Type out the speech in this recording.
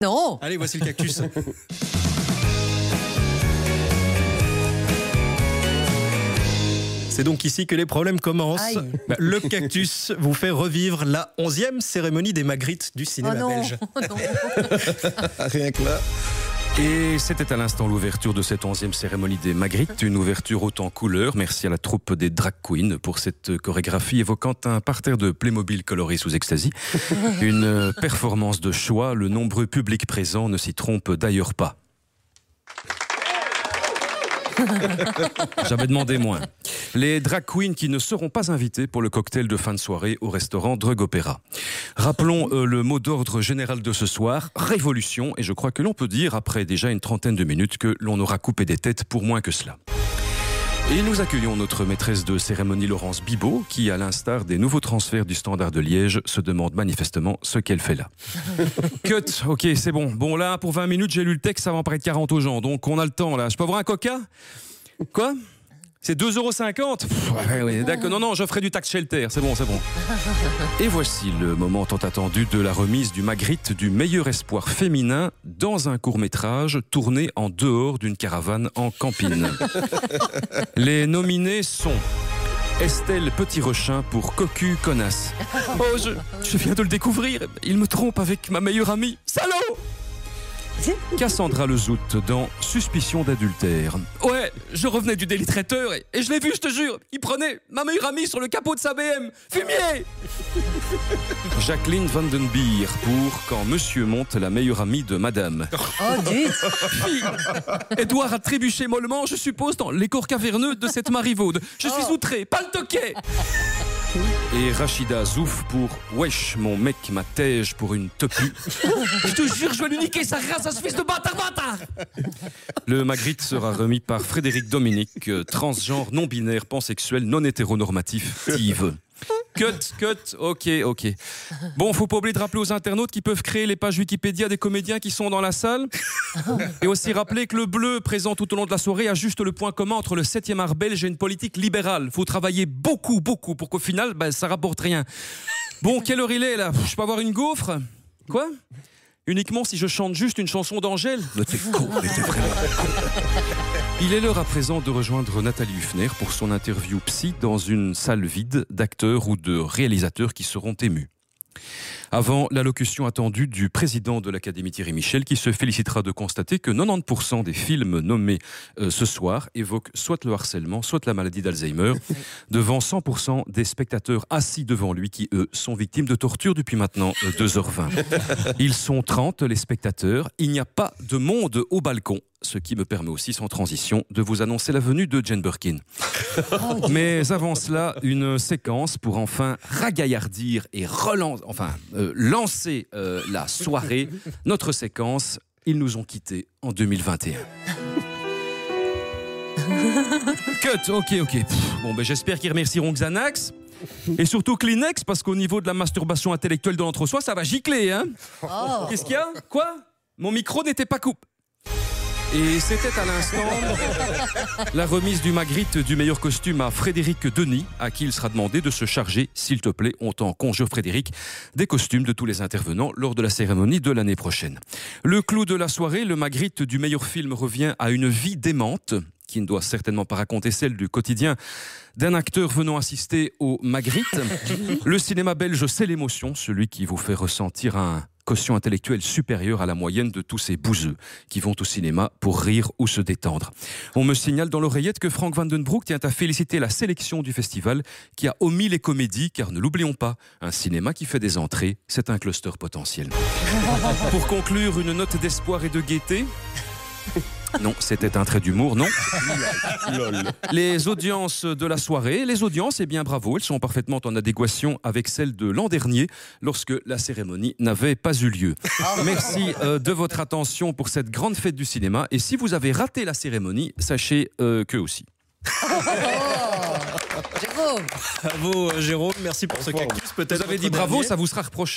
Non. Allez, voici le cactus. C'est donc ici que les problèmes commencent. Aïe. Le cactus vous fait revivre la 11e cérémonie des Magritte du cinéma belge. Non. Rien que là. Et c'était à l'instant l'ouverture de cette 11e cérémonie des Magritte, une ouverture haute en couleurs. Merci à la troupe des drag queens pour cette chorégraphie évoquant un parterre de Playmobil coloré sous ecstasy. Une performance de choix, le nombreux public présent ne s'y trompe d'ailleurs pas. J'avais demandé moins. Les drag queens qui ne seront pas invités pour le cocktail de fin de soirée au restaurant Drug Opera. Rappelons le mot d'ordre général de ce soir, révolution, et je crois que l'on peut dire, après déjà une trentaine de minutes, que l'on aura coupé des têtes pour moins que cela. Et nous accueillons notre maîtresse de cérémonie Laurence Bibot, qui, à l'instar des nouveaux transferts du Standard de Liège, se demande manifestement ce qu'elle fait là. Cut, ok, c'est bon. Bon, là, pour 20 minutes, j'ai lu le texte, ça va en paraître 40 aux gens, donc on a le temps, là. Je peux avoir un coca ? Quoi ? C'est 2,50 €. Ouais, d'accord. Non, je ferai du tax shelter. C'est bon. Et voici le moment tant attendu de la remise du Magritte du meilleur espoir féminin dans un court-métrage tourné en dehors d'une caravane en campine. Les nominés sont Estelle Petit-Rechin pour Cocu Connasse. Oh, je viens de le découvrir. Il me trompe avec ma meilleure amie. Salaud! Cassandra Lezout dans Suspicion d'adultère. Ouais, je revenais du délit traiteur et je l'ai vu, je te jure. Il prenait ma meilleure amie sur le capot de sa BM. Fumier! Jacqueline Vandenbier pour Quand Monsieur monte la meilleure amie de Madame. Oh, zut. Puis, Édouard a trébuché mollement, je suppose, dans les corps caverneux de cette Marivaude. Je suis outré, pas le toquet! Et Rachida Zouf pour Wesh, mon mec m'a tège pour une topue. Je te jure, je vais lui niquer sa race à ce fils de bâtard. Le Magritte sera remis par Frédéric Dominique, transgenre, non-binaire, pansexuel, non-hétéronormatif, tive. Cut, ok. Bon, faut pas oublier de rappeler aux internautes qui peuvent créer les pages Wikipédia des comédiens qui sont dans la salle. Et aussi rappeler que le bleu présent tout au long de la soirée a juste le point commun entre le 7e art belge et une politique libérale. Faut travailler beaucoup pour qu'au final, ça rapporte rien. Bon, quelle heure il est là ? Je peux avoir une gaufre ? Quoi ? Uniquement si je chante juste une chanson d'Angèle ? Mais t'es con, mais t'es vraiment con. Il est l'heure à présent de rejoindre Nathalie Huffner pour son interview psy dans une salle vide d'acteurs ou de réalisateurs qui seront émus. Avant l'allocution attendue du président de l'Académie Thierry Michel qui se félicitera de constater que 90% des films nommés ce soir évoquent soit le harcèlement, soit la maladie d'Alzheimer, devant 100% des spectateurs assis devant lui qui, eux, sont victimes de torture depuis maintenant 2h20. Ils sont 30, les spectateurs. Il n'y a pas de monde au balcon. Ce qui me permet aussi, sans transition, de vous annoncer la venue de Jane Birkin. Mais avant cela, une séquence pour enfin ragaillardir et lancer la soirée. Notre séquence, ils nous ont quittés en 2021. Cut, ok. Bon, j'espère qu'ils remercieront Xanax. Et surtout Kleenex, parce qu'au niveau de la masturbation intellectuelle de l'entre-soi, ça va gicler, hein. Oh. Qu'est-ce qu'il y a ? Quoi ? Mon micro n'était pas coupé. Et c'était à l'instant la remise du Magritte du meilleur costume à Frédéric Denis, à qui il sera demandé de se charger, s'il te plaît, on t'en conjure Frédéric, des costumes de tous les intervenants lors de la cérémonie de l'année prochaine. Le clou de la soirée, le Magritte du meilleur film revient à une vie démente, qui ne doit certainement pas raconter celle du quotidien d'un acteur venant assister au Magritte. Le cinéma belge, c'est l'émotion, celui qui vous fait ressentir un quotient intellectuel supérieur à la moyenne de tous ces bouseux qui vont au cinéma pour rire ou se détendre. On me signale dans l'oreillette que Frank Vandenbroek tient à féliciter la sélection du festival qui a omis les comédies, car ne l'oublions pas, un cinéma qui fait des entrées, c'est un cluster potentiel. Pour conclure, une note d'espoir et de gaieté. Non, c'était un trait d'humour, non. Les audiences de la soirée, eh bien bravo, elles sont parfaitement en adéquation avec celles de l'an dernier, lorsque la cérémonie n'avait pas eu lieu. Merci de votre attention pour cette grande fête du cinéma, et si vous avez raté la cérémonie, sachez qu'eux aussi. Jérôme. Bravo Jérôme, merci pour ce cactus. Peut-être vous avez dit bravo, ça vous sera reproché.